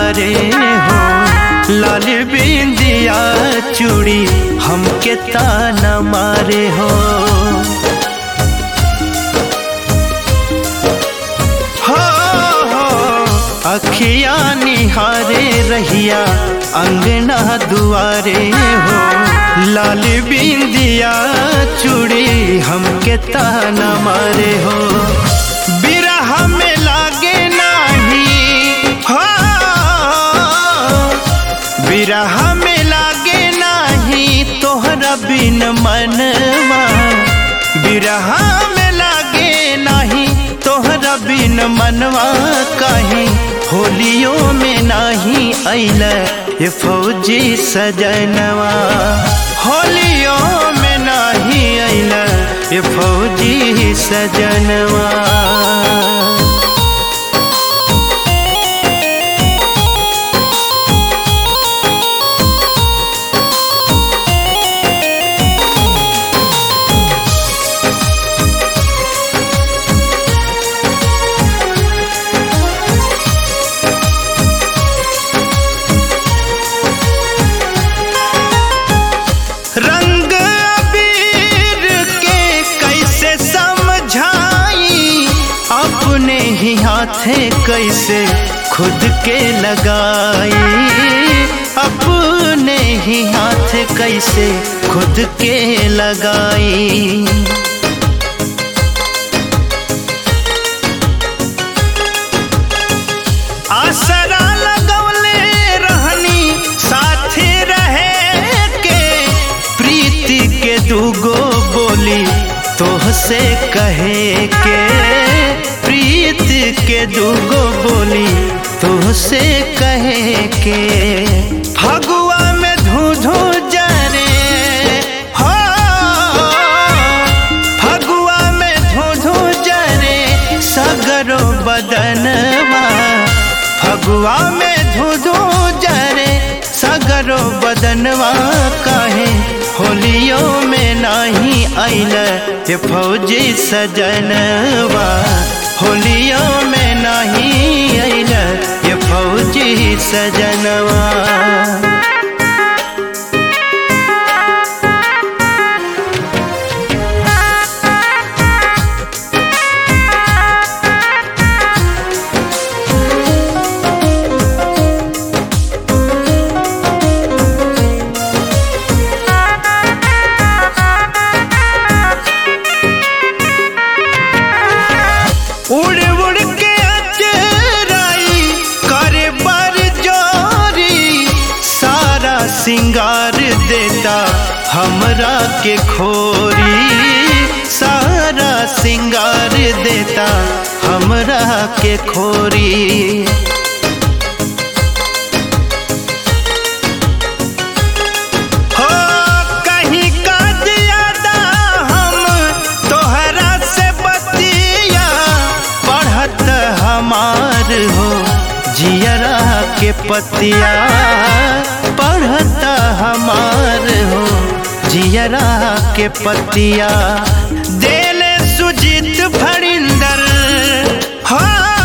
दुआरे हो, लाल बिंदिया चूड़ी हमके ताना मारे हो। अखिया निहारे रहिया अंगना दुआरे हो, लाल बिंदिया चूड़ी हमके ताना मारे हो। बिरह में लागे नाही हो, बिरह में लागे नाही तोहरा बिन मनवा, बिरह में लागे नाही तोहरा बिन मनवा। कहीं होलियों में नाही अइला ये फौजी सजनवा, होलियों में नाही अइला ये फौजी सजनवा। रंग अबीर के कैसे समझाई, अपने ही हाथे कैसे खुद के लगाई, अपने ही हाथ कैसे खुद के लगाई। आसरा लगौले रहनी साथी रहे के, प्रीति के दूगो बोली तोहसे कहे के, प्रीति के दूगो बोली तोहसे कहे के। फगुआ में धू जरे हो, फगुआ में धू जरे सगरो बदनवा, फगुआ में धू जरे सगरो बदनवा। काहे होलियों में नाही अइला ये फौजी सजनवा, होलियों में नाही अइला ये फौजी सजनवा। उड़ उड़ के अचराई करे बर जोरी, सारा सिंगार देता हमरा के खोरी, सारा सिंगार देता हमरा के खोरी। हो कहीं का ज्यादा हम तोहरा से बतिया, पढ़त हमार हो जियरा के पतिया, पढ़त हमार हो जियरा के पतिया। देले सुजीत फरिंदर हो,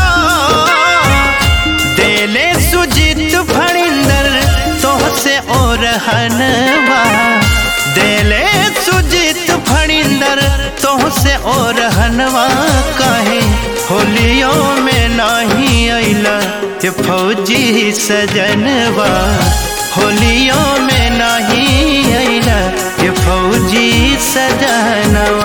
देले सुजीत फरिंदर तोहसे और हनवा, देले सुजीत फरिंदर तोहसे और हनवा। काहे होलियों में नाही अइला ये फौजी सजनवा, होलियों में नाही अइला ये फौजी सजनवा।